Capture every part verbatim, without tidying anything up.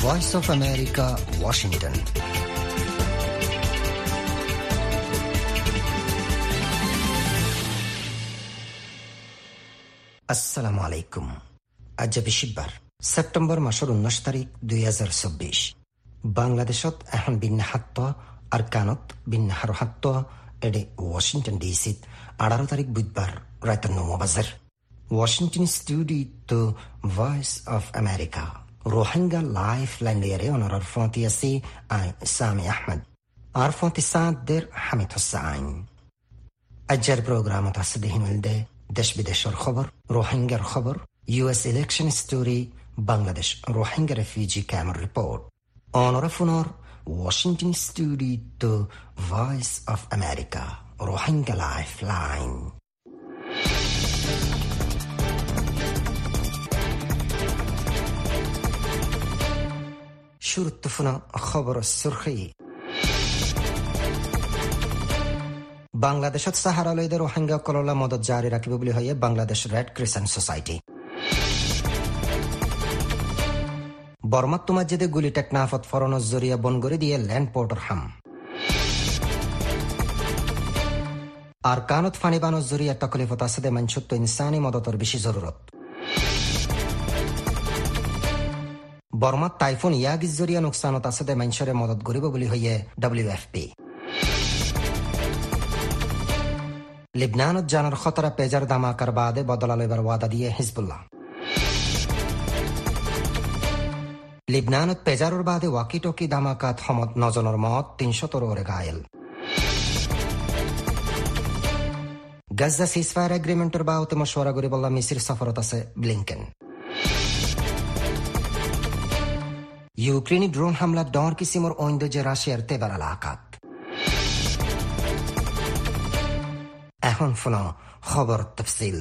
Voice of America, Washington. আসসালামু আলাইকুম। আজ বৃহস্পতিবার সেপ্টেম্বর মাসের উনিশ তারিখ দুই হাজার চব্বিশ। বাংলাদেশত এখন বিন্যাহাত্ত আর কানত বিন্যাহার হাত্ত এডে ওয়াশিংটন ডিসিত আঠারো তারিখ বুধবার রাত নয় বাজার। Washington studio Voice of America Rohingya life line লিয়ারে অনরার ফন্তি আছে আই সামি আহমদ আর ফন্তি সাদের হামিদ হোসাইন। আজের প্রোগ্রামত আছে দেহিনুলদে দেশ বিদেশের খবর, রোহিঙ্গার খবর, US election story, Bangladesh Rohingya refugee camp report. অনরফুনর Washington studio Voice of America Rohingya life line. শুরুত্তফুনা খবর সুরখি। বাংলাদেশত সাহারালয়দের রোহিঙ্গা কললা মদত জারি রাখিব বুলি হয়ে বাংলাদেশ রেড ক্রিসেন্ট সোসাইটি। বর্মাত তুমাজ্জেদে গুলি টেকনাফত ফরনজ জরিয়া বন করে দিয়ে ল্যান্ড পোর্টার হাম। আর কানত ফানি বানজ জরিয়া তকলিফত আছে মানসুত্ব ইনসানি মদতর বেশি জরুরত। বর্মাত টাইফুন ইয়াগিজ জরিয়া নোকসানত আছে মানসরে মদত করিব বুলি হয়ে ডব্লিউ এফ পি। লিবনানত জানার খতরা পেজার দামাকার বাদে বদলা লইবার ওয়াদা দিয়ে হিজবুল্লাহ। লিবনানত পেজারর বাদে ওয়াকি টকি দামাকাত হমদ নজনের মত তিনশতর ওরে ঘায়েল। গাজা সিজফায়ার এগ্রিমেন্টের বাবতে মশওয়ারা করি বললাম মিসির সফরত আছে ব্লিংকেন। ইউক্রেনি ড্রোন হামলা ডর কিসিমর ঐন্দ যে রাশিয়ার তেবার এলাকাত। এখন ফোনা খবর তফসিল।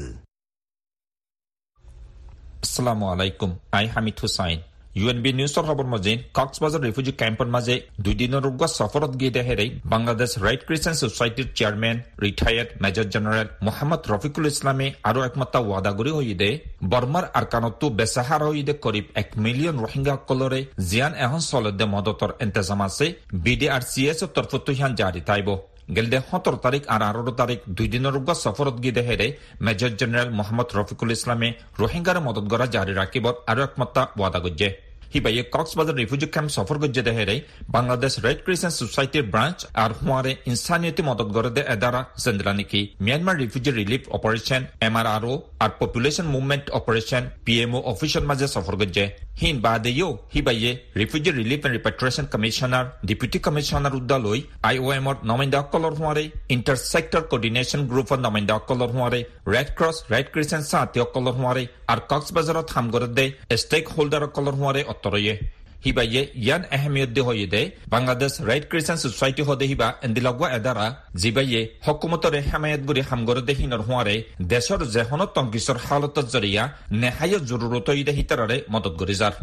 আসসালামু আলাইকুম, আই হামিদ হুসাইন। ইউএনবি নিউজৰ খবৰ মজে কক্সবাজাৰ ৰিফিউজি কেম্পৰ মাজে দুই দিনৰ উগ্ৰ সফৰত গিয়ে দেহেৰে বাংলাদেশ ৰেড ক্ৰিসেন্ট সোসাইটিৰ chairman retired major general Mohammad Rafiqul ইছলামে আৰু একমাত্ৰ ওয়াদা কৰি হৈদে বৰ্মাৰ আৰকানতো বেচাহাৰ হৈদে করিব এক মিলিয়ন রোহিঙ্গাসকলৰে জিয়ান এখন চলতে মদতৰ ইন্তজাম আছে। বি ডি আৰ চি এছৰ তৰফতো হিয়ান জাৰি থাকিব। গেলদে সতেরো তারিখ আর আঠারো তারিখ দুই দিনের উগ্র সফরত গিয়ে দেহেরে মেজর জেনারেল মোহাম্মদ রফিকুল ইসলামে রোহিঙ্গার মদত গড়া জারি রাখিব আর একমাত্রা ওয়াদা গজ্জে। হিবাইয়ে কক্সবাজার রিফিউজি ক্যাম্প সফর গজ্জে দেহেরে বাংলাদেশ রেড ক্রিসেন্ট সোসাইটির ব্রাঞ্চ আর হুয়ারে ইনসানিয়তি মদত গড়ে দে এদারা জেন্দ্রা নিকি Myanmar refugee relief operation M R R O আর population movement operation P M O অফিসের মাঝে সফর গজ্জে। হিন বাদেও হিবাইয়ে refugee relief and repatriation commissioner deputy commissioner উদ্দালয় I O M নমিন্দা অকলর হুয়ারে ইন্টার সেক্টর কোঅর্ডিনেশন গ্রুপর নমিন্দা অকলর হুয়ারে রেড ক্রস রেড ক্রিসেন্ট সাথে অকলর হুয়ারে আর কক্সবাজারত হামগরে দে স্টেক হোল্ডার অকলর হুয়ারে অতরয়ে। হিবাইয়ে ইয়ান আহমিয়ত দে হয়ে দে বাংলাদেশ রেড ক্রিসেন্ট সোসাইটি হদে হিবা এন্দিলগুয়া এদারা জিবাইয়ে হকুমতরে হামায়াত গুরি হামগরে দে হিনর হুয়ারে দেশর জেহন তংকিসর হালতত জরিয়া নেহায় জরুরত ইদে হিতারে মদত গরি যার।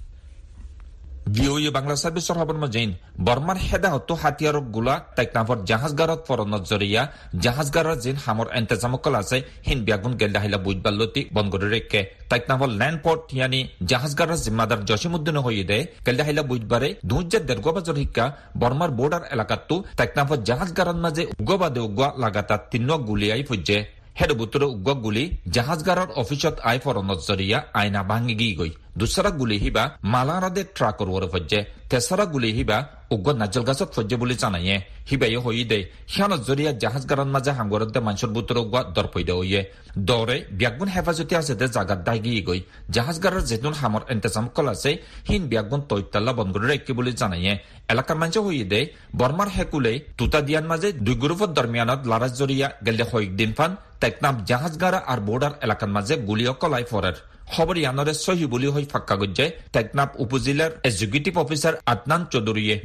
ভিওয়ে বাংলা সার্ভিসর খবর মজেন বর্মার হেদাহত হাতিয়ার গুলা টেকনাফর জাহাজগারত ফরনত জরিয়া জাহাজগারর জিন হামর এন্তেজামকল আছে হিন বিয়াগুন গেলদাহিলা বুইবাল্লতি বনগরে রেখে টেকনাফর ল্যান্ড পোর্ট ইয়ানি জাহাজগারর জিম্মাদার জসিমউদ্দিন হয়ে দে গেলদাহিলা বুইবারে দুই দেড় বছর শিক্ষা বর্মার বর্ডার এলাকাতো টেকনাফর জাহাজগারর মাঝে উগ্রবাদে উগ্র লাগাতার তিন গুলিয়াই ফুজে। হেড বুতরে উগ্র গুলি জাহাজগারর অফিসত আই ফরনত জরিয়া আইনা ভাঙি গি গই। দুসরা গুলি হিবা মালারাদে ট্রাকর ওরে ফজ্জে। তেসরা গুলি হিবা উগ্র নাজল গাছত ফজ্জে বলে জানাইয়ে। হিবাইয়ে হই দে হিয়ানত জরিয়া জাহাজগারর মাঝে হাঙ্গরদে মানুষের বুতরে উগ্র দরপইদে হইয়ে দরে বিয়াগুন হেফাজতি আছে দে জাগাত দাই গি গই। জাহাজগারর যেতুন হামর ইন্তজাম কল আছে হিন বিয়াগুন তৈতাল্লা বনগরে রেখে বলে জানাইয়ে। এলাকার মানুষ হই দে বর্মার হেকুলে তুতা দিয়ান মাঝে দুই গ্রুপের দরমিয়ানত লারাজ জরিয়া গেলে কয়েকদিন ফান টেকনাফ জাহাজগারা আর বর্ডার এলাকার মাঝে গুলিও কলাই ফরের খবর ইয়ানরে সহি বলি হই ফাক্কা গজ্জে টেকনাফ উপজেলার এক্সিকিউটিভ অফিসার আদনান চৌধুরীয়ে।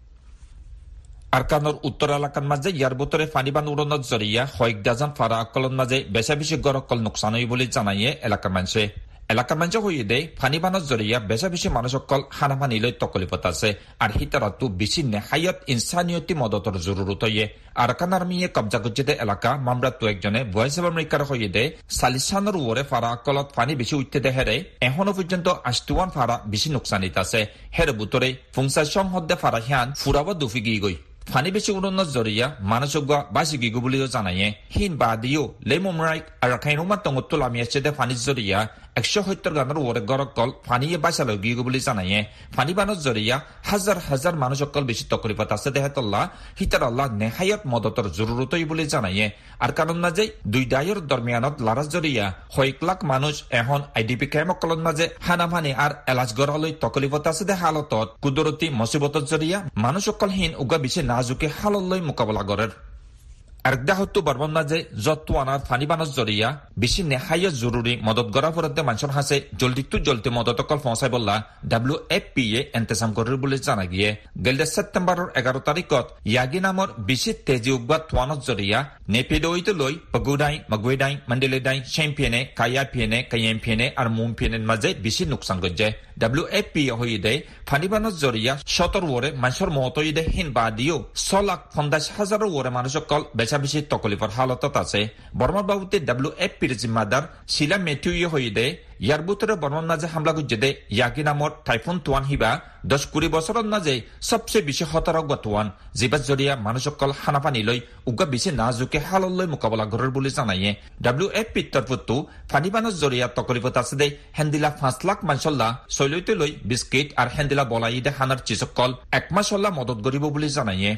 আরকানোর উত্তর এলাকার মাঝে ইয়ার বতরে ফানিবান উড়নত জরিয়া কয়েক ডাজন ফারা অকলন মাঝে বেশা বেশি গড় অকল নোকসান হই বলে জানাইয়ে এলাকার মানুষে। এলাকা মানুষ হয়ে দেয় ফানি বানত জরিয়া বেশা বেশি মানুষ অকল হানাফানি লৈ তকলিফত আছে আর হিতারাতু বেশি নেহায়ত ইনসানিয়তি মদতর জরুরত হয়ে আরাকান আর্মিয়ে কবজা করছে এলাকা মামরাতু একজনে ভয়েস অব আমেরিকার হয়ে দেয় সালিসানোর ওরে ফারা অকলত ফানি বেশি উঠতে দেহেরে এখনো পর্যন্ত আষ্টুয়ান ফারা বেশি নোকসানিত আছে হের বুতরে ফুংসা সংহদে ফারা হিয়ান ফুরাব দুফি গিয়ে গই ফানি বেশি উড়নত জরিয়া মানসজ্ঞ বাসি গিগু বলিও জানাইয়ে হিন বাদিও লেমুমরাই আর খাইনুমা তঙ্গতুল আমি এসে দে ফানি জরিয়া একশো সত্তর গানের ওরে গরকল ফানিয়ে বাসালো গিগু বলি জানাইয়ে ফানি বানত জরিয়া হাজার হাজার মানুষ অকল বেশি তকলিফত আছে দেহেতল্লাহ হিতার আল্লাহ নেহায়ত মদতর জরুরতই বলে জানাইয়ে আর কারণ মাঝে দুই দায়ের দরমিয়ানত লারাজ জরিয়া কয়েক লাখ মানুষ এখন আইডিপি ক্যাম্পকলন মাঝে হানাফানি আর এলাজ গড়ালৈ তকলিফত আছে দে হালতত কুদরতি মুসিবতর জরিয়া মানুষ অকল হীন উগা বেশি নাজুকে হাললৈ মোকাবেলা করের আরেকদা হতো বর্মন মাঝে যত্ওয়ানার ফানি বানত জরিয়া বেশি নেহায়ত জরুরি মদত গড়া ফরতে মানুষের হাসে জলদি তু জলদি মদত অকল পৌঁছাই বললা ডাব্লিউ এফ পি এ এন্তেজাম করার বলে জানা গিয়ে গেলদে সেপ্টেম্বরের এগারো তারিখত ইয়াগি নামর বেশি তেজি উগবা তোয়ানত জরিয়া নেপিডইতে লই পগুডাই মগুইডাই মন্ডেলেডাই চ্যাম্পিয়নে কায়া পিয়নে কায়াম পিয়নে আর মুম পিয়নের মাঝে বেশি নোকসান গজ্জে ডাব্লিউ এফ পি এ হয়ে দেয় ফানি বানত জরিয়া সতর ওরে মানুষের মত হয়ে দেয় হিন বাদিও ছ লাখ পঞ্চাশ হাজার ওরে মানুষ অকল বেশা বেশি তকলিফর হালতত আছে বর্মার বাবুতে ডাব্লিউ এফ পির জিম্মাদার শিলা মেথিউ হয়ে দেয় ইয়ার বুতরে বর্মন মাঝে হামলা গুজে দে ইয়াকি নামর টাইফুন তোয়ান হিবা দশ কুড়ি বছরের মাঝে সবচেয়ে বেশি হতারক তোয়ান জিবাস জরিয়া মানুষ অকল হানাপানি লই উগা বেশি নাজুকে হাললৈ মোকাবেলা করার বলে জানাইয়ে ডাব্লিউ এফ পির তরফতো ফানি বানত জরিয়া তকলিফত আছে দে হেন্দিলা পাঁচ লাখ মানসল্লা শৈলইতে লই বিস্কিট আর হেন্দিলা বলাই দে হানার চিসকল এক মাসল্লা মদত করিব বলে জানাইয়ে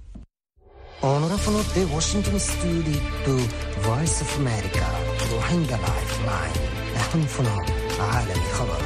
Honora från the Washington studio to Voice of America Rohingya Lifeline এখন från عالمي خبر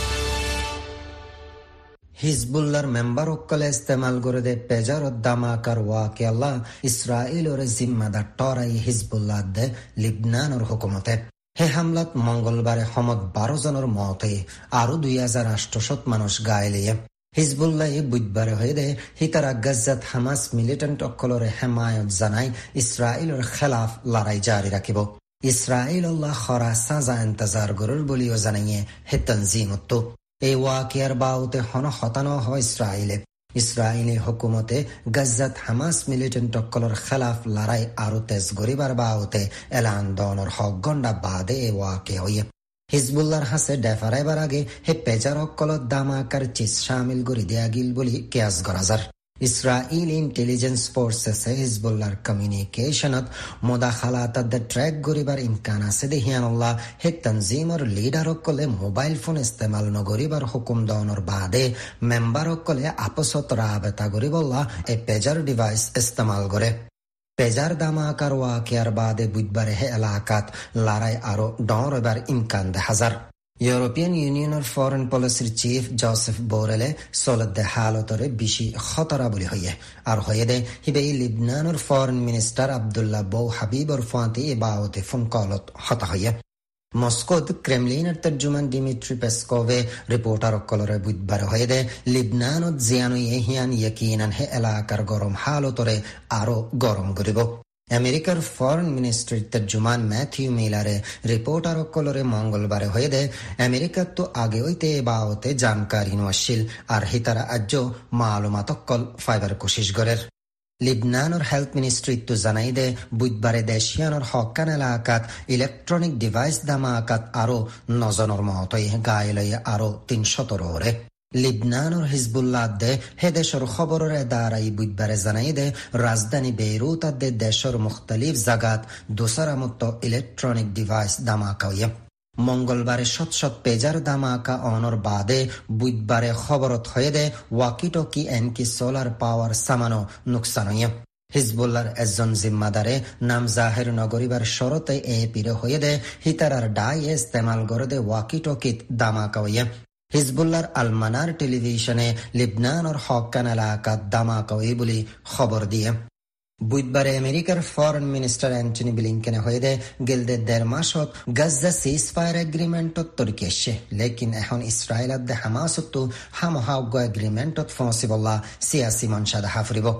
হিজবুল্লাহর মেম্বার অকলে ইস্তেমাল করে দে পেজার দামাকার ওয়াকিয়াল্লাহ ইসরায়েল ওর জিম্মাদার টরাই হিজবুল্লাহ দে লিবনানের হুকুমতে হে হামলাত মঙ্গলবারে হমদ বারো জনের মতে আরো দুই হাজার আটশত মানুষ গায়েলিয়ে হিজবুল্লাহ বুধবারে হয়ে দে হিতারা গাজ্জাত হামাস মিলিটেন্ট অকলরে হেমায়ত জানাই ইসরায়েলের খেলাফ লড়াই জারি রাখিব ইসরায়েল আল্লাহ খরা সাজা ইন্তজার গরুর বলিও জানাইয়ে হে তনজিমত এই ওয়াকিয়ার বাউতে হন হতানো হয় ইসরায়েলে ইসরায়েলি হুকুমতে গাজ্জাত হামাস মিলিটেন্ট অকলর খেলাফ লড়াই আরো তেজ গরিবার বাউতে এলান দনর হক গন্ডা বাদে এই ওয়াকিয়া হইয়ে হিজবুল্লাহর হাসে ডেফারাইবার আগে হে পেজার অকলত দামাকার চিজ শামিল করে দেয়া গিল বলি কেয়াস গরাজার ইসরায়েলি ইন্টেলিজেন্স ফোর্সেসে হিজবুল্লাহর কমিউনিকেশনত মোদাখালাত ট্র্যাক গরিবার ইমকান আছে দেহিয়ানুল্লাহ হে তনজিমর লিডার অকলে মোবাইল ফোন ইস্তেমাল নগরিবার হুকুম দনর বাদে মেম্বার অকলে আপসত রাবেতা গরিবল্লাহ এ পেজার ডিভাইস ইস্তেমাল করে পেজার দামাকার ওয়াকিয়ার বাদে বুধবারে হে এলাকাত লড়াই আরো ডর এবার ইমকান দে হাজার ইউরোপিয়ান ইউনিয়নের ফরেন পলিসির চিফ জোসেফ বোরেলে সলদ দে হালতরে বেশি খতরা বলি হইয়ে আর হয়ে দে হিবে লিবনানের ফরেন মিনিস্টার আব্দুল্লাহ বৌ হাবিবর ফাঁতি এ বাওতে ফোন কলত হতা হইয়ে মস্কোত ক্রেমলিনের তর্জুমান ডিমিট্রি পেসকোভে রিপোর্টার অকলরে বুধবার হয়ে দে লিবনানত জিয়ানুই এহিয়ান ইয়কিনান হে এলাকার গরম হালতরে আরো গরম করিব আমেরিকার ফরেন মিনিস্ট্রির তর্জুমান ম্যাথিউ মিলারে রিপোর্টার অকলরে মঙ্গলবারে হয়ে দে আমেরিকার তো আগে হইতে বাওতে জানকারি নশিল আর হিতারা আজ্য মালুমাত অকল ফাইবার কোশিশ গরের লিবনানের হেলথ মিনিস্ট্রি তো জানাই দে বুধবারে দেশিয়ানোর হকান এলাকাত ইলেকট্রনিক ডিভাইস দামাকাত আরো নজনের মতই গায়ে আরো তিনশতর ওরে লিবনানের হিজবুল্লাহ দে হে দেশের খবরের দাঁড়াই বুধবারে জানাই দে রাজধানী বেইরুত দে দেশের মুখতালিফ জাগাত দোসরা মতো ইলেকট্রনিক ডিভাইস দামাকা হইয়া মঙ্গলবারে শত শত পেজার দামাকা অনর বাদে বুধবারে খবরত হয়ে দে ওয়াকিটকি এনকি সোলার পাওয়ার সামানো নুকসান হইয়া হিজবুল্লাহর একজন জিম্মাদারে নাম জাহের নগরিবার শরতে এ পিরে হয়ে দে হিতারার ডাই ইস্তেমাল করে দে ওয়াকিটকিত দামাকা হইয়া হিজবুল্লাহর আলমানার টেলিভিশনে লিবনানের হকান এলাকাত দামাকা হই বলি খবর দিয়ে বুধবারে আমেরিকার ফরেন মিনিস্টার অ্যান্টনি ব্লিংকেনে হয়ে দে গেলদে দেড় মাসত গাজ্জা সিজ ফায়ার এগ্রিমেন্টত তরিকে এসে লেকিন এখন ইসরায়েল দে হামাসতো হামহাউগ এগ্রিমেন্টত ফসিবল্লা সিয়াসি মনসাদা হাফরিব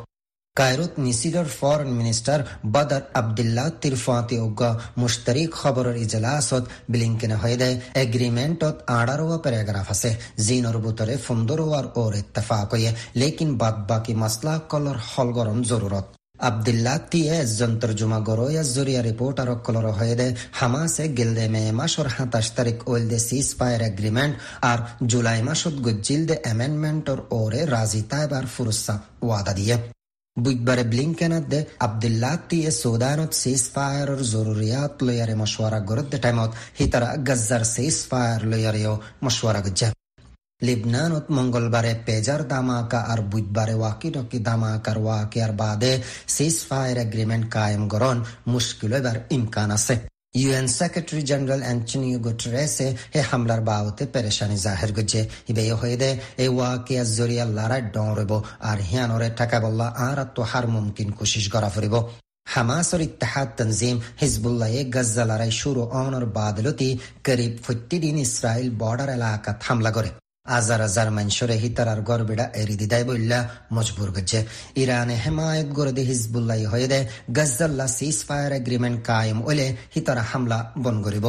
কায়রোত মিসিরের ফরেন মিনিস্টার বদর আবদুল্লাহ তিরফাতি উগা মুশতারিক খবরের ইজলাসত ব্লিংকেন হয়দে এগ্রিমেন্টত আঠারো প্যারাগ্রাফ আছে জিনর বুতরে ফুন্দরওয়ার ওর ইত্তেফাক হয়ে লেকিন বাদ বাকি মাসলা কলর হলগরম জরুরত আবদুল্লাহ তিয়ে যন্ত্রজুমা গরোয়া জরিয়া রিপোর্টার কলর হয়েদে হামাসে গিলদে মে মাসর সাতাশ তারিখ ওয়েলদে সিজ ফায়ার এগ্রিমেন্ট আর জুলাই মাসত গুজিলদে অ্যামেন্ডমেন্টর ওরে রাজি তাইবার ফুরসা ওয়াদা দিয়ে বুধবারে ব্লিংকেনাত আবদুল্লাহ তিয়ে সুদানত সিজ ফায়ারের জরুরিয়াত লয়ারে মশওয়ারা গরদ টাইমত হিতারা গজ্জার সিজ ফায়ার লয়ারেও মশওয়ারা গজ্জা লিবনানত মঙ্গলবারে পেজার দামাকা আর বুধবারে ওয়াকি টকি দামাকার ওয়াকিয়ার বাদে সিজ ফায়ার এগ্রিমেন্ট কায়েম গরন মুশকিল এবার ইমকান আছে ইউএন সেক্রেটারি জেনারেল অ্যান্টনিও গুটেরেসে হে হামলার বাবতে পেরেশানি জাহির করছে ইবে হইদে এই ওয়াকিয়া জরিয়া লড়াই ডরব আর হিয়ানরে টাকা বল্লা আর তো হার মুমকিন কোশিশ করা ফুরিব হামাসর ইত্তেহাদ তনজিম হিজবুল্লাহ গাজ্জা লড়াই শুরু অনর বাদলতি করিব ফিফটি ইসরায়েল বর্ডার এলাকাত হামলা করে হাজার হাজার মানুষরে হিতারার গড়বেড়া এরি দিদায় বললা মজবুর করছে ইরানে হেমায়ত গড়ে হিজবুল্লাহ হয়ে দেয় গজ্জাল্লা সিজ ফায়ার এগ্রিমেন্ট কায়েম ওলে হিতারা হামলা বন করিব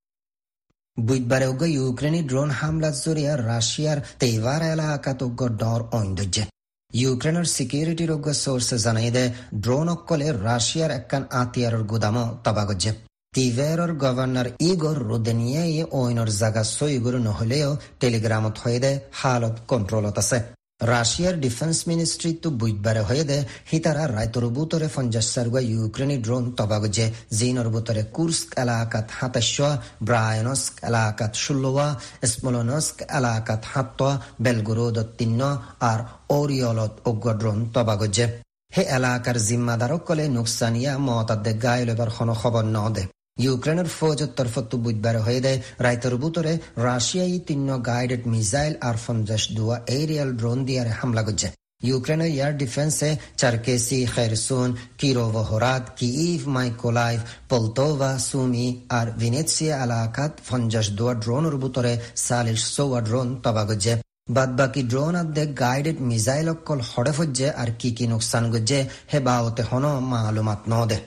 বুধবারে উগ্র ইউক্রেনি ড্রোন হামলা জরিয়া রাশিয়ার তেইভার এলাকাত উগ্র ডর ঐন্দর্যে ইউক্রেনের সিকিউরিটির উগ্র সোর্সে জানাই দেয় ড্রোন অকলে রাশিয়ার একখান আতিয়ারের গুদামও তবা করছে তিভেরর গভর্নর ইগোর রুদেনিয়ে ওইনর জায়গা সইগুরু নহলেও টেলিগ্রামত হয়ে দেয় হালত কন্ট্রোলত আছে রাশিয়ার ডিফেন্স মিনিস্ট্রি তো বুধবারে হয়ে দেয় হিতারা রায়তর বুতরে ফঞ্জাসারগুয়া ইউক্রেনি ড্রোন তবাগজে জিনর বুতরে কুর্স্ক এলাকাত হাতাশোয়া ব্রায়নস্ক এলাকাত ষোলোয়া স্মোলনস্ক এলাকাত হাত্তোয়া বেলগোরোদ তিন্ন আর ওরিয়লত উগ্র ড্রোন তবাগজে হে এলাকার জিম্মাদারক কলে নুকসানিয়া মতাদে গায়ে লেবার কোনো খবর ন দে ইউক্রেনের ফৌজের তরফত বুধবার হয়ে দেয় রাইতর বুতরে রাশিয়াই তিন্ন গাইডেড মিসাইল আর পঞ্চাশ দুয়া এরিয়াল ড্রোন দিয়ারে হামলা করছে ইউক্রেনের এয়ার ডিফেন্সে চারকেসি খেরসুন কিরোভহরাত কিইভ মাইকোলাইভ পলতোভা সুমি আর ভিনেৎসিয়া এলাকাত পঞ্চাশ দুয়া ড্রোনের বুতরে চাল্লিশ চৌয়া ড্রোন তবা করছে বাদ বাকি ড্রোন আদে গাইডেড মিসাইল অকল হড়ে ফজ্জে আর কি কি নোকসান গজ্জে হে বাওতে হন মালুমাত ন দে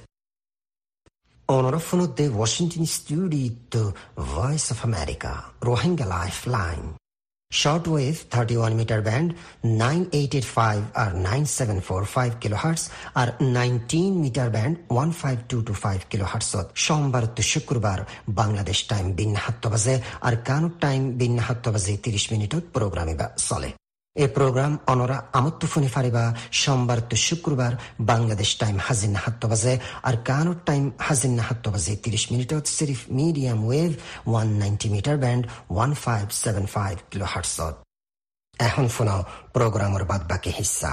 অনরফন দে Washington studio Voice of America Rohingya lifeline shortwave thirty-one meter band nine eight eight five or nine seven four five kilohertz আর nineteen meter band one five two two five kilohertz সোমবার তো শুক্রবার বাংলাদেশ টাইম বিন সাত বাজে আর কানুক time বিন সাত বাজে ত্রিশ মিনিটত প্রোগ্রামে বা চলে এই প্রোগ্রাম অনরা আমত্ত ফোনে ফারিবা সোমবার তো শুক্রবার বাংলাদেশ টাইম হাজিন সাত বাজে আর কানুক টাইম হাজিন সাত বাজে ত্রিশ মিনিটত সিরিফ medium wave one ninety metre band one five seven five kilohertz এখন শোনাও প্রোগ্রামের বাদ বাকি হিস্সা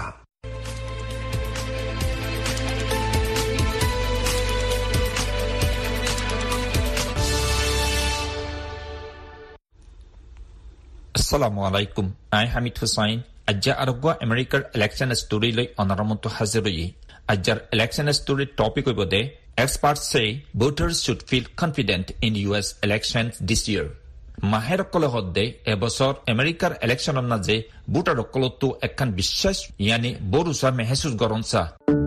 Assalamu alaikum. I Hamid Hussain. Ajja arugwa American election story loi onaramtu haziroi. Ajjar election story topic obode. Experts say voters should feel confident in U S elections this year. Maher kole hodde ebosor American election onnaje voter kolotu ekkan bishwash yani borusa mehesus goronsa.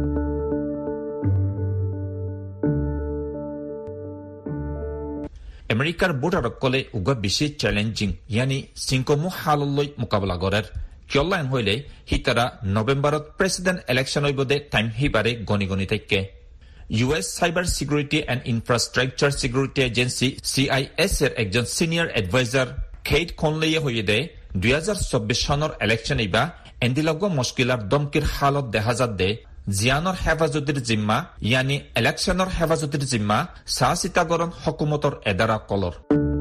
আমেরিকার voter কলে উগা বেশি challenging ইয়ানি সিংকমু হাললৈ মোকাবিলা করার কিয়লাইন হইলে হিতারা নভেম্বরত প্রেসিডেন্ট ইলেকশন হইবদে টাইম হিবারে গনি গনি থাকে US cyber security and infrastructure security agency CIS এর একজন সিনিয়র এডভাইজার কেট কনলেয়ে হইদে দুই হাজার চব্বিশ সনের ইলেকশন ইবা এন্দিলগ মুশকিলার দমকির হালত দেখা যাচ্ছে জিয়ানৰ হেফাজতিৰ জিম্মা ইয়ানি ইলেকশ্যনৰ হেফাজতিৰ জিম্মা চাহ চিতাগৰণ হকুমতৰ এদাৰা কলৰ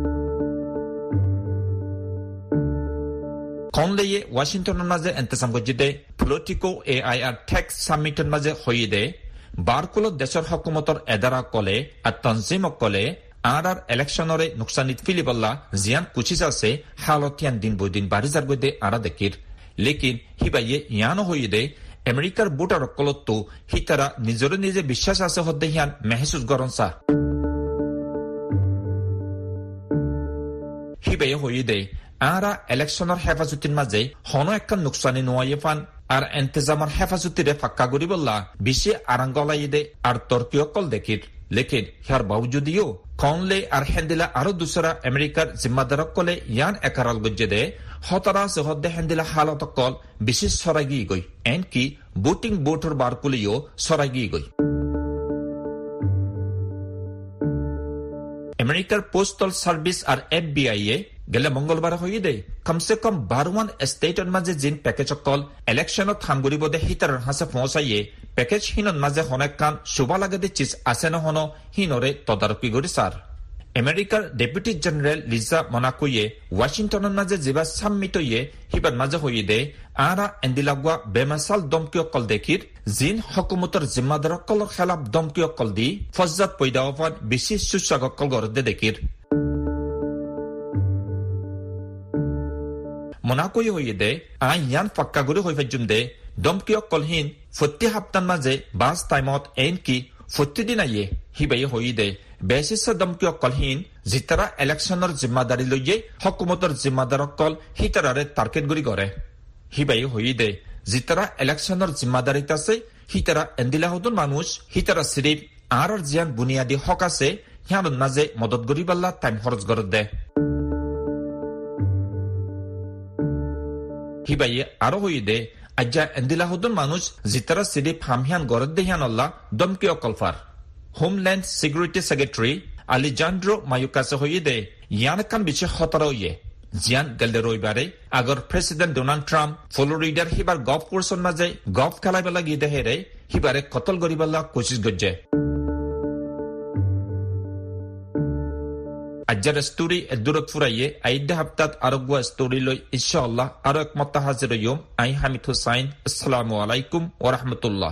কনলেয়ে ৱাশ্বিংটনৰ মাজে এন্তেচাম গজিদে পলিটিকো এ আই আৰ টেক সামিটৰ মাজে হইদে বাৰকুলত দেশৰ হকুমতৰ এদাৰা কলে আৰু তনজিমক কলে আৰ আৰ ইলেকশ্যনৰে নুকসানিত ফিলিবল্লা জিয়ান কুচিছ আছে হালতীয়ান দিন বৈদিন বাঢ়ি যাৰ গৈ আৰা দেখিৰ লেকিন হিবাইয়ে ইয়ানো হইদে আমেরিকার ভোটার কলতো হিতারা নিজরে নিজে বিশ্বাস আছে হদ্দে হিয়ান মেহসুস গরনসা হিবে হইদে আরা ইলেকশনের হেফাজতির মাঝে হন একখান নুকসানি নোয়াইয়ে ফান আর এন্তেজামার হেফাজতিরে ফাক্কা করি বললা বেশি আরাঙ্গলাই দে আর তর্কীয় কল দেখির লেকিন হিয়ার বাউজুদিও কনলে আর হেন্দিলা আরো দুসরা আমেরিকার জিম্মাদারক কলে ইয়ান একারাল গজ্জে দে হতারা সহদে হেন্দিলা হালত কল বিশেষ সরাগি গই এন কি বুটিং বোটর বারকুলিও সরাগি গই আমেরিকার পোস্টাল সার্ভিস আর এফবিআই এ গেলে মঙ্গলবার হয়ে দে কমসে কম বারোয়ান স্টেটের মাঝে জিন প্যাকেজ কল ইলেকশনত হাঙ্গুরি বদে হিতার হাসে পৌঁছাইয়ে প্যাকেজ হিনর মাঝে হনেক কান শুভা লাগে দে চিজ আছে না হন হিনরে তদারকি করি সার আমেরিকার ডেপুটি জেনারেল লিজা মোনাকোয়ে ওয়াশিংটনের মাঝে যেবা সাম্মিট হইয়ে হিবার মাঝে হয়ে দে আরা এন্দিলাগুয়া বেমাসাল দমকিয় কল দেখির জিন হকুমতর জিম্মাদার কলর খেলাফ দমকিয় কল দি ফজ্জাত পৈদাওয়ান বেশি সুস্বাগত কল গরদে দেখির মোনাকোয়ে হয়ে দে আই ইয়ান ফাক্কা গুরি হয়ে ফেজুম দে দমকিয় কলহীন ফত্তি হাপ্তান মাঝে বাস টাইমত এন কি ফত্তিদিন আইয়ে হিবাই হয়ে দে বেশিস দমকিয় কলহীন জিতারা ইলেকশনের জিম্মাদারি লইয়ে হকুমতর জিম্মাদার কল হিতারারে টার্গেট গুরি করে হিবাই হয়ে দে জিতারা ইলেকশনের জিম্মাদারিত আছে হিতারা এন্দিলাহদুন মানুষ হিতারা সিরিফ আর জিয়ান বুনিয়াদী হক আছে হিয়ান মাঝে মদত গরি বাল্লা টাইম খরচ করে দে হিবাইয়ে আরো হয়ে দে আজ্জা এন্দিলাহদুন মানুষ জিতারা সিরিফ হামহিয়ান গরদ দে হিয়ান আল্লাহ দমকিয় কলফার হোমল্যান্ড সিকিউরিটি সেক্রেটারি আলিজান্ড্রো মায়ুকাসে হয়ে দে ইয়ান কান বিছে খতরা হইয়ে জিয়ান গেলদে রবিবারে আগর প্রেসিডেন্ট ডোনাল্ড ট্রাম্প ফ্লোরিডার হিবার গল্ফ কোর্সের মাঝে গল্ফ খেলাই বেলা গিয়ে দে হেরে হিবারে কতল গরিবাল্লা কোশিশ গজ্জে আজ্জার স্টোরি দূরত ফুরাইয়ে আইডা হাপ্তাত আরোগ্য স্টোরি লই ইনশাআল্লাহ আরো একমত হাজির হইম আই হামিদ হুসাইন আসসালামু আলাইকুম ওয়া রাহমাতুল্লাহ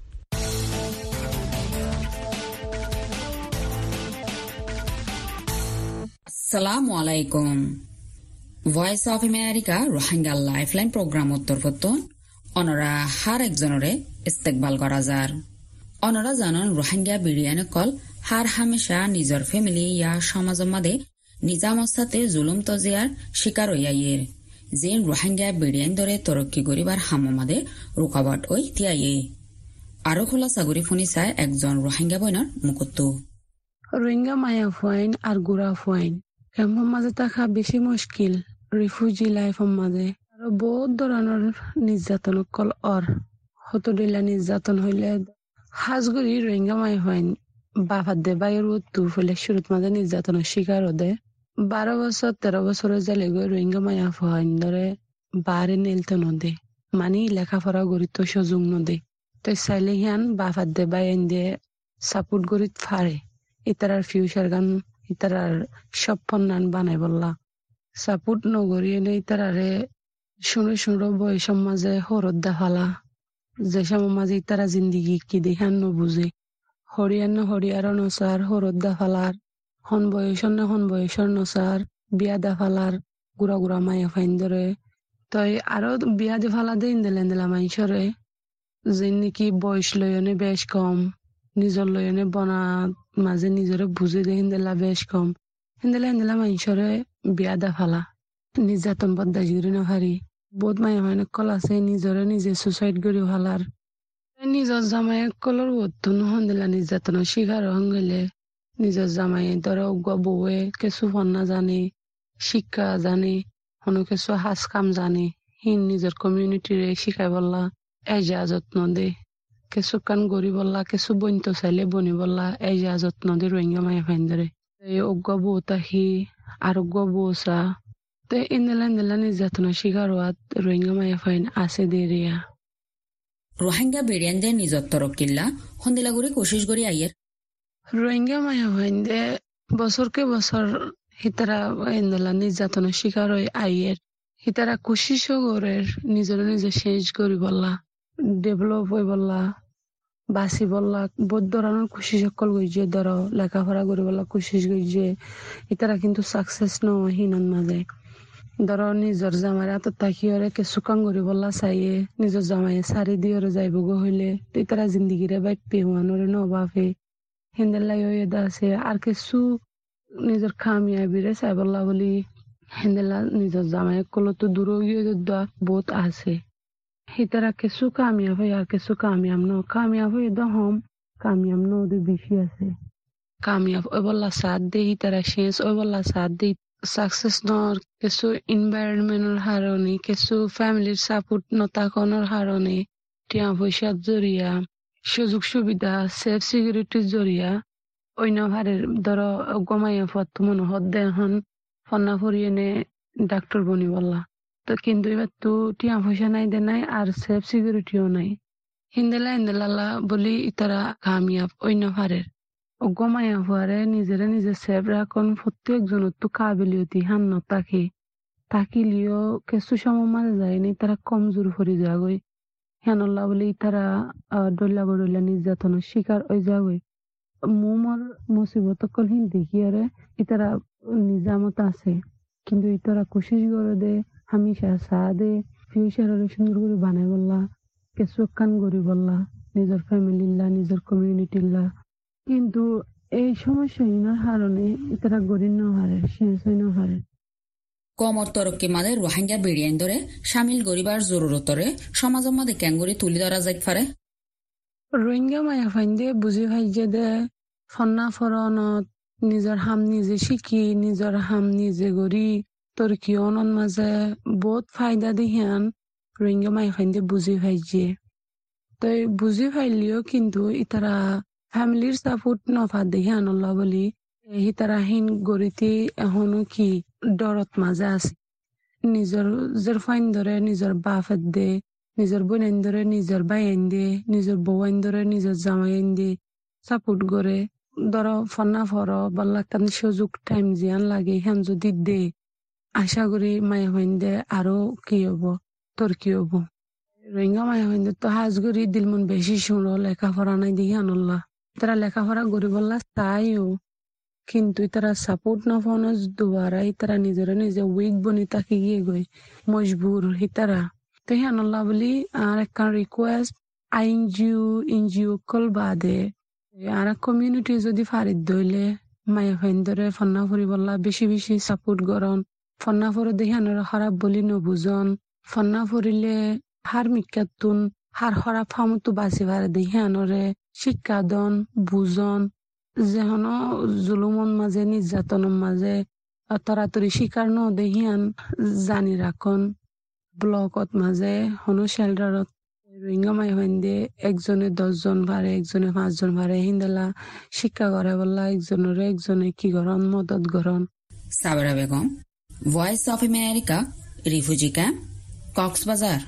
আসসালামু আলাইকুম Voice of America Rohingya lifeline program উত্তরপত্তন অনরা হার একজনরে ইস্তেকবাল করা যার অনরা জানন রোহিঙ্গা বিরিয়ানি কল হার হামেশা নিজর ফ্যামিলি ইয়া সমাজ মাদে নিজামস্তাতে জুলুম তজিয়ার শিকার হইয়াইয়ের যে রোহিঙ্গা বিরিয়ানি দরে তরক্কি করিবার হামমাদে রুকাবট ওই তিয়াইয়ে আরো খোলা সাগরি ফোনি চায় একজন রোহিঙ্গা বইনার মুকুত্তু রোহিঙ্গা মায়া ফুয়াইন আর গুড়া ফুয়াইন ক্যাম্পের মাঝে থাকা বেশি মুশকিল রিফিউজি লাইফের মাঝে আরো বহুত ধরনের নির্যাতন কল অর হতদিলা নির্যাতন হইলে হাজগুড়ি রোহিঙ্গা মায়া ফুয়াইন বাফার দে বাইর উত্তু ফলে শুরুত মাঝে নির্যাতনের শিকার হদে বারো বছর তেরো বছরের জেলে গই রোহিঙ্গা মায়া ফুয়াইন ধরে বারে নেলতে নদে মানে লেখাপড়া গরিত সুযোগ নদে তো চাইলে হিয়ান বাফার দে বাইন দিয়ে সাপোর্ট গরিত ফারে ইতারার ফিউচার গান ইতারার সপন্নান বানাই বললা সাপোর্ট নগরী এনে ইতারারে শুনে শুনে বয়সের মাঝে হরদ্দা ফালা যে সময় মাঝে ইতারা জিন্দিগি কি দেখান নবুঝে হরিয়ান হরিয়ার নসার হরদ্দা ফালার হন বয়সর না হন বয়সর নসার বিয়া দা ফালার গুড়া গুড়া মায়া ফাইন ধরে তই আরো বিয়া দে ফালা দে ইন্দেলা ইন্দেলা মাইসরে যে নাকি বয়স লয়নে বেশ কম নিজর লয়নে বনা মাঝে নিজরে বুঝে দে হিন্দেলা বেশ কম হিন্দেলা হিন্দেলা মানুষরে বিয়া দা ফালা নির্যাতন বদাজুরি নহারি বহুত মায়া মানে কল আছে নিজরে নিজে সুসাইড করি ফালার নিজর জামাই কলর বত্তু নহন্দিলা নির্যাতনের শিকার হঙ্গলে নিজর জামাই ধরো বউয়ে কিছু ফন্না জানে শিক্ষা জানে হনো কিছু হাজ কাম জানে হিন নিজের কমিউনিটিরে শিখাই বললা এজা যত্ন দে কিছু কান গড়ি বললা কিছু বইন্ত চাইলে বনি বললা এজা যত্ন দে রোহিঙ্গা মায়া ফাইন ধরে এই অজ্ঞ বউ তাহি আরোগ্য বউসা তো ইন্দেলা ইন্দেলা নির্যাতনের শিকার হওয়াত রোহিঙ্গা মায়া ফাইন আছে দেরিয়া রোহিঙ্গা বিরিয়ানদের নিজত্ব রকিল্লা হন্দিলাগুড়ি কোশিশ করি আইয়ের রোহিঙ্গা মায়া ফাইন দে বছরকে বছর হিতারা ইন্দেলা নির্যাতনের শিকার হয়ে আইয়ের হিতারা কোশিশও করে নিজের নিজে শেষ করি বললা ডেভেলপ হয়ে বললা বাসি বললা বহুত ধরনের কোশিশ সকল গইছে ধরো লেখাপড়া করে বললা কোশিশ গইছে এটারা কিন্তু সাকসেস নয় হিনান মাঝে ধরো নিজের জামাই এত তাকিয়ে কিছু কাম করি বললা চাইয়ে নিজের জামাই সারি দিয়ে যাইব গো হইলে এটারা জিন্দিগিরে বাইক পেহুয়ানোরে নবাফে হিন্দের লাই দা আছে আর কিছু নিজের খামিয়াবিরে চাই বললা বলি হিন্দেলা নিজের জামাই কলো তো দূর গিয়ে বহুত আছে হিতারা কিছু কামিয়াব হয় আর কিছু কামিয়াব ন কামিয়াব হয়ে দহম কামিয়াব ন ওদের বেশি আছে কামিয়াব ওই বললা সাথ দে হিতারা শেষ ওই বললা সাথ দে সাকসেস নর কিছু এনভায়রনমেন্টের হারণে কিছু ফ্যামিলির সাপোর্ট নতাকনের হারণে টিয়া পয়সার জরিয়া সুযোগ সুবিধা সেফ সিকিউরিটির জরিয়া অন্য হারের ধরো গমাইয়া ফত মনে হত দেহন ফন্না ফরিয়ে নে ডাক্তার বনি বললা তো কিন্তু এবার তো টিয়া পয়সা নাই দে নাই আর সেফ সিকিউরিটিও নাই হিন্দেলা হিন্দেলাল্লা বলি ইতারা কামিয়াব অন্য হারের ও গমাইয়া ফুয়ারে নিজেরা নিজে সেফ রাখন প্রত্যেকজন তো কাবিলিয়তি হান ন তাকে তাকিলিও কিছু সময় মাঝে যায়নি তারা কমজোর হয়ে যাগই হেনল্লা বলি তারা ডল্লা বডল্লা নির্যাতনের শিকার হয়ে যাগই মোমর মুসিবত কল হিন দেখি আরে ইতারা নিজামত আছে কিন্তু ইতারা কোশিশ করে দে হামেশা সা দে ফিউচার সুন্দর করে বানাই বললা কিছু কান গড়ি বললা নিজের ফ্যামিলিল্লা নিজের কমিউনিটিল্লা কিন্তু এই সমস্যা ইনার হারণে ইতারা গড়ি ন হারে শেষ হই ন হারে কমর তরক্কি মাদে রোহিঙ্গা বিড়িয়ান ধরে সামিল গরিবার জরুরতরে সমাজের মধ্যে ক্যাঙ্গুরি তুলি ধরা যাইতে পারে রোহিঙ্গা মায়া ফাইন্দে বুঝি ভাইজে দে ফন্না ফরনত নিজের হাম নিজে শিখি নিজের হাম নিজে গড়ি তরকি অনন মাঝে বহুত ফায়দা দিহান রোহিঙ্গা মায়া ফাইন্দে বুঝি ভাইজে তো বুঝি ফাইলিও কিন্তু ইতারা ফ্যামিলির সাপোর্ট নফা দিহান আল্লাহ বলি ইতারা হিন গড়িতে এখনো কি ডরত মাঝে আছে নিজের নিজের ফাইন ধরে নিজের বাফের দে নিজের বোন ধরে নিজের বাইন দে নিজের বউন ধরে নিজের জামাইন দে সাপোর্ট করে ধরো ফন্না ফর বললা কান সুযোগ টাইম জিয়ান লাগে হেন যদি দে আশা করি মায়া হইন দে আরো কি হব তোর কি হব রোহিঙ্গা মায়া হইন দে তো হাজ করি দিল মন বেশি শুনো লেখাপড়া নাই দিকে আনল্লা তারা লেখাপড়া করি বললা তাইও কিন্তু তারা সাপোর্ট না ফোনস দুবারা তারা নিজেরা নিজে উইক বনি তাকে গিয়ে গই মজবুর হিতারা তো হ্যানল্লা বলি আর একটা রিকোয়েস্ট আইনজিও এনজিও কল বাদে আর কমিউনিটি যদি ফারিদ দইলে মায়া ফাইন ধরে ফন্না ফুরি বললা বেশি বেশি সাপোর্ট গরন ফন্না ফুরি দেখি আনারা খারাপ বলি নবুজন ফন্না ফুরিলে হার মিকাতুন হার খারাপ ফামতো বাঁচি পারে দেখি আনরে শিক্ষা দন বুজন যেহন জুলুমন মাঝে নির্যাতনের মাঝে তরাতরি শিকার ন দেহিয়ান জানি রাখন ব্লকত মাঝে হনো শেল্টারত রোহিঙ্গা মাই হইন্দে একজনে দশজন ভারে একজনে পাঁচজন ভারে হিন্দেলা শিক্ষা করে বললা একজনের একজনে কি গরন মদত গরন Sabra Begum Voice of America refugee camp Cox's Bazar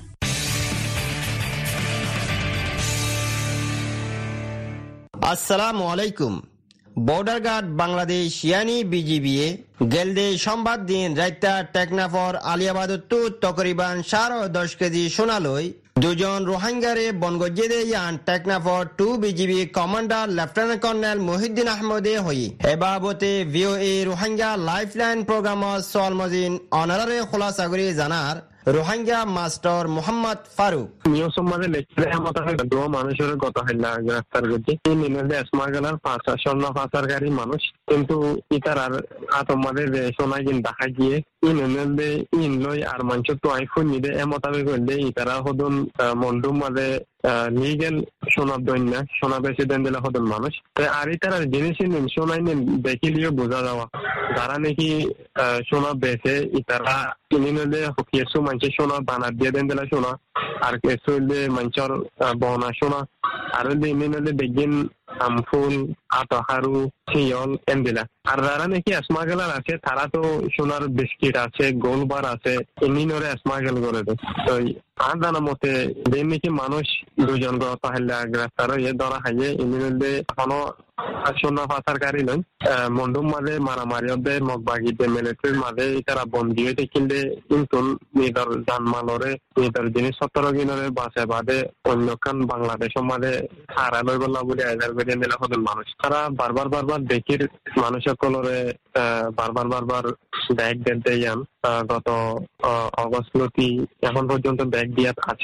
আসসালামু আলাইকুম বর্ডার গার্ড বাংলাদেশ ইয়ানি বিজিবিএ গেলদে সোমবার দিন রাইতা টেকনাফর আলিয়াবাদত্তু তকরিবান সাড়ে দশ কেজি সোনালই দুজন রোহিঙ্গারে বনগজ্জেদে ইয়ান টেকনাফর two BGB commander lieutenant colonel Mohiuddin আহমদে হই এ বাবতে ভিওএ রোহিঙ্গা লাইফলাইন প্রোগ্রামর সলমজিন অনারারে খোলাসাগরি জানার রোহিঙ্গা মাস্টার মোহাম্মদ ফারুক নিয়সমাজে লেখলে আমাদের দোয়া মানুষের গত হইলা গ্রেফতার করছে এই নিমেলে এসমাগালার পাঁচ স্বর্ণ পাচারকারী মানুষ কিন্তু ইতার আর আতমাদের সোনাই কিন দেখা গিয়ে ইন নিমেলে ইন লই আর মানুষ তো আইফোন নিদে এ মোতাবেক হইলে ইতারা হদন মন্ডুম মাঝে লিগেল সোনা দৈন্য না সোনা বেশি দেন দিলে হদন মানুষ তো আর ইতারা জিনিস নিন সোনাই নিন দেখিলেও বোঝা যাওয়া যারা নাকি সোনা বেচে ইতারা কিনে নিলে কিছু মানুষের সোনা বানা দিয়ে দেন দিলে সোনা আর কিছু হইলে মানুষের বহনা সোনা আর হইলে এমনি নিলে দেখবেন আমফুল আতহারু শিয়ল এন দিলা আর যারা নাকি স্মাগলার আছে তারা তো সোনার বিস্কিট আছে গোলবার আছে এমনি নরে স্মাগল করে দেয় তো আর জানা মতে দেন নাকি মানুষ দুজন তাহলে গ্রেফতার হয়ে ধরা খাইয়ে এমনি নিলে এখনো সোনা পাচারকারী নয় মন্ডুম মাঝে মারামারি হবে মগবাগিতে মিলিটারির মাঝে তারা বন্দী হয়ে কিনলে কিন্তু নিজের জানমালরে নিজের জিনিসপত্র কিনরে বাসে বাদে অন্য খান বাংলাদেশের মাঝে হারা লই বললা বলে আইদার করে নিলে হতেন মানুষ তারা বারবার বারবার দেখির মানুষ সকলরে বারবার বারবার ব্যাগ দিতে যান গত অগস্ট লতি এখন পর্যন্ত ব্যাগ দিয়া আছে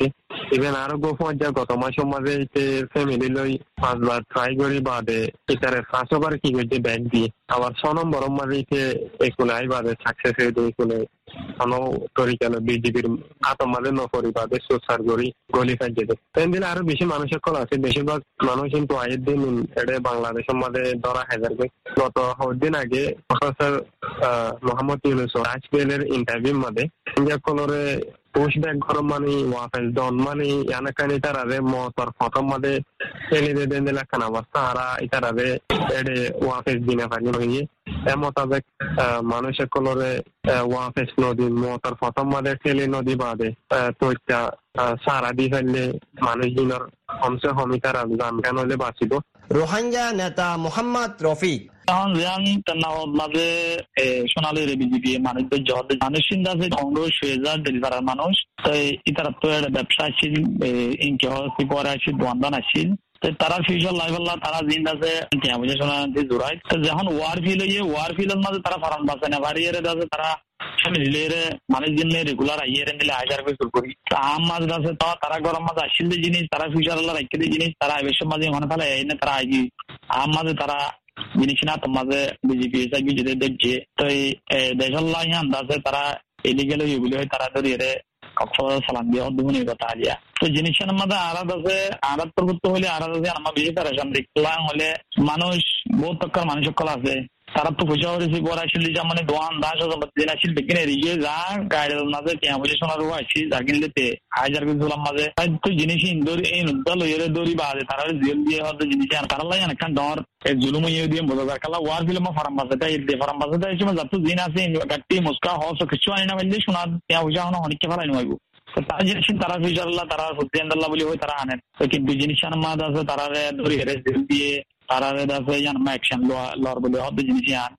ইভেন আরো গোপন যা গত মাসের মাঝে ফ্যামিলি লই পাঁচবার ট্রাই করি বাদে এটারে পাঁচবার কি করছে ব্যাগ দিয়ে আবার ছ নম্বর মাঝে একুলে আই বাদে সাকসেস হয়ে যায় একুলে কোনো তরিকাল বিজেপির আতম মাঝে নকরি বাদে সোসার করি গলি কাজে তেন দিলে আরো বেশি মানুষের কল আছে বেশিরভাগ মানুষ কিন্তু আয়ের দিন এটা বাংলাদেশের মাঝে ধরা হাজার গত দিন আগে প্রফেসর মোহাম্মদ ইউনুস রাজবেলের ইন্টারভিউ মাঝে কলরে পুশব্যাক গরম মানে ওয়াফেস ডন মানে ইয়ানাকানি তারারে মতর প্রথম মাঝে ছেলে দেন দিলে খান অবস্থা আরা ইতারারে এডে ওয়াফেস দিনে ফাইন হইয়ে এমতাবেক মানুষের কলরে ওয়াফেস নদী মতর প্রথম মাঝে ছেলে নদী বাদে তৈটা সারা দি ফেললে মানুষ দিনের কমসে কম তারা জানকান হলে বাঁচিব। রোহিঙ্গা নেতা মোহাম্মদ রফিক এখন রিয়ান তেনাওয়াত মাঝে সোনালী রে বিজেপি মানুষদের জহর মানুষ চিন্তা আছে কংগ্রেস হয়ে যায় দেলিভারার মানুষ তো ইতারা তো একটা ব্যবসা আসছিল ইনকে হস্তি করে আসছিল দোয়ানদান আসছিল তারা ফিউচার লাইফ আল্লাহ তারা জিন্দা আছে বুঝে শোনা জোড়াই তো যখন ওয়ার ফিল হইয়ে ওয়ার ফিলের মাঝে তারা ফারান বাঁচে না বাড়িয়ে আছে তারা ফ্যামিলি মানুষ দিন রেগুলার আইয়ে নিলে হাজার করে শুরু করি আম মাছ আছে তো তারা গরম মাছ আসছিল জিনিস তারা ফিউচার আল্লাহ রাখতে জিনিস তারা এবেশের মাঝে মনে ফেলে এনে তারা আইজি আম মাঝে তারা জিনিস না তোমার মাঝে বিজেপি এসআইবি যদি দেখছে তো এই দেশাল্লাহ আন্দাজে তারা ইলিগেল এগুলি হয় তারা ধরে এর কক্সবাজার সালাম দিয়ে অধ্যবনের কথা আলিয়া তো জিনিসের মধ্যে আড়াত আছে আড়াত প্রভুত্ব হলে আড়াত আছে আমার বেশি প্যারেশান দেখলাম হলে মানুষ বহুত তক্কর মানুষ সকল আছে তারা তো পয়সা করেছি পর আসছিল মানে দোয়ান দাস দিন আসছিল বেকিনে রিগে যা গাড়ির মাঝে কেমন পয়সা শোনার আসছি যা কিনলে হাজার কিছু মাঝে তো জিনিস ইন্দোর এই নুদ্দাল দড়ি বাজে তারা জেল দিয়ে হয়তো জিনিস তারা লাগে অনেকখান ডর জুলুম ইয়ে দিয়ে বোঝা যায় কালা ওয়ার ফিল্ম ফার্ম বাসাটা দিয়ে ফার্ম বাসাটা এই সময় যাতে দিন আছে গাড়ি মুস্কা হস কিছু আনি না বললে শোনা কেমন পয়সা হনো অনেককে ফেলাই নয় তারা জিনিস তারা ফিউচার তারা সত্যি আন্দাল্লাহ বলি হয় তারা আনেন কিন্তু জিনিস মাঝে আছে তারা ধরে হেরে জেল দিয়ে তারা অ্যাকশন লর বলে হতে জিনিস আন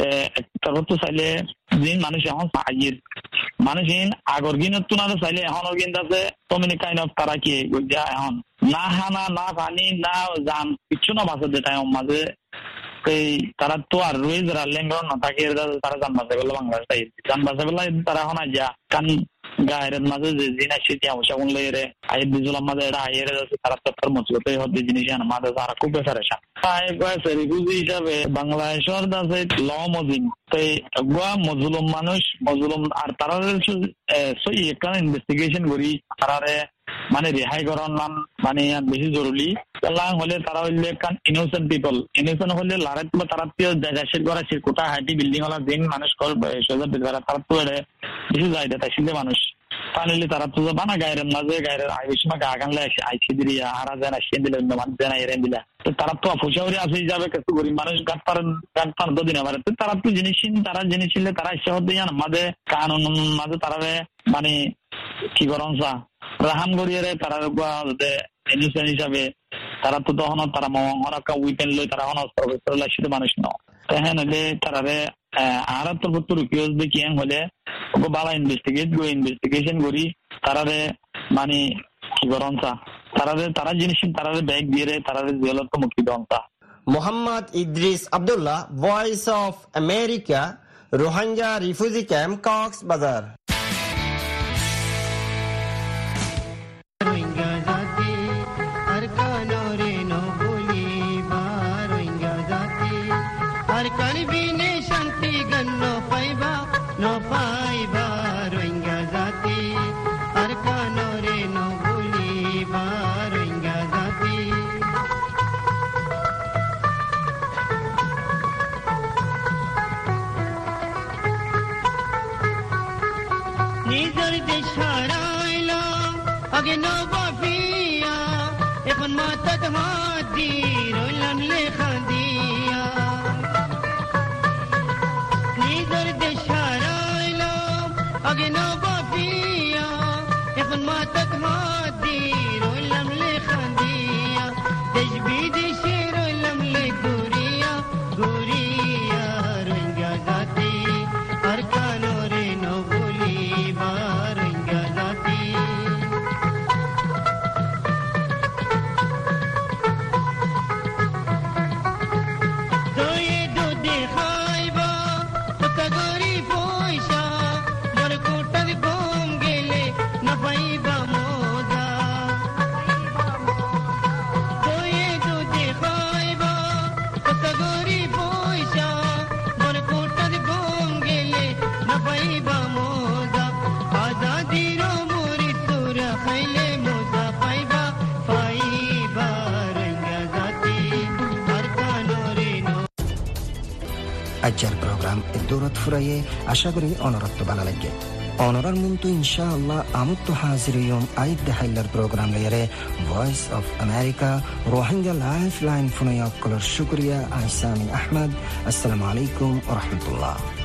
তারপর তো চাইলে দিন মানুষ এখন আগের মানুষ আগর গিনত তো না চাইলে এখনো কিন্তু আছে তমিনি কাইন্ড অফ তারা কি যা এখন না হানা না পানি না জান কিচ্ছু না বাঁচার যে টাইম মাঝে এই তারা তো আর রয়ে যারা লেঙ্গর না থাকে তারা জান বাঁচা গেল বাংলাদেশ জান বাঁচা গেল তারা এখন যা কান গায়ের মাঝে যে জিনিস সেটি অবশ্যই বললে এর আয়ের বিজুলার মাঝে এটা আয়ের আছে তারা তার মজবুত হতে জিনিস মাঝে তারা খুব প্রেশারেশন রিফিউজি হিসাবে বাংলাদেশের আছে ল মজিম তো মজলুম মানুষ মজলুম আর তারা সই এখানে ইনভেস্টিগেশন করি তারারে মানে রেহাই করার নাম মানে বেশি জরুরি হলে তারা হইলে ইনোসেন্ট পিপল ইনোসেন্ট হলে লারাত বা তারা জায়গাশের করা সে কোটা হাইটি বিল্ডিং ওলা দিন মানুষ সোজা তারা তো বেশি যায় তাই সিন্ধে মানুষ তাহলে তারা তো বানা গায়ের মাঝে গায়ের আই বেশি গা গানলে আইসি দিয়ে হারা যায় না সে দিলে অন্য মানুষ যায় না এরেন দিলা তো তারা তো পয়সাওরি আসে যাবে কিছু গরিব মানুষ গাছ পারেন গাছ পার দুদিন আবার তারা তো জিনিস তারা জিনিস ছিল তারা ইচ্ছা হতে জান মাঝে কানুন মাঝে তারা মানে কি করন চা রাহাম গড়িয়ে তারা ইনোসেন্ট হিসাবে তারা তো তখন তারা মহরকা উইপেন লই তারা এখন অস্ত্র লাগছিল মানুষ ন হ্যাঁ হলে তারারে আর তো রিকোয়েস্ট দেখি হলে বালা ইনভেস্টিগেট গো ইনভেস্টিগেশন করি তারারে মানে কি করন চা তারারে তারা জিনিস তারারে ব্যাগ দিয়ে তারারে জেলত মুক্তি দন চা। Mohammad Idris Abdullah, Voice of America, Rohingya refugee camp, Cox's Bazar. নিজের দেশ হারাইলা আগে নবাফিয়া এখন মাথাত হাত দি রইলাম লেখা দিয়া নিজের দেশ হারাইলা আগে নবাফিয়া এখন মাথাত হাত দি রইলাম লেখা দিয়া দেশ বিদেশে রইলাম লে ঘুরিয়া ঘুরিয়া রোহিঙ্গা জাতি আর কানোরে নবলি রোহিঙ্গা জাতি দয়ে দুধে খাইবা তোকা গরিব পয়সা বড় কোটার গম গেলে না পাইবা মজা আজকের প্রোগ্রাম দৌলত ফুরাইয়ে আশা করি অনরত্ব ভালো লাগে অনরার মুন্তু ইনশাআল্লাহ আমুত্ত হাজিরিয়ম আইদ দেহাইলার প্রোগ্রাম লেয়ারে Voice of America Rohingya life line ফুনাইয়া কলর শুক্রিয়া আহসানি আহমদ আসসালামু আলাইকুম ওয়া রাহমাতুল্লাহ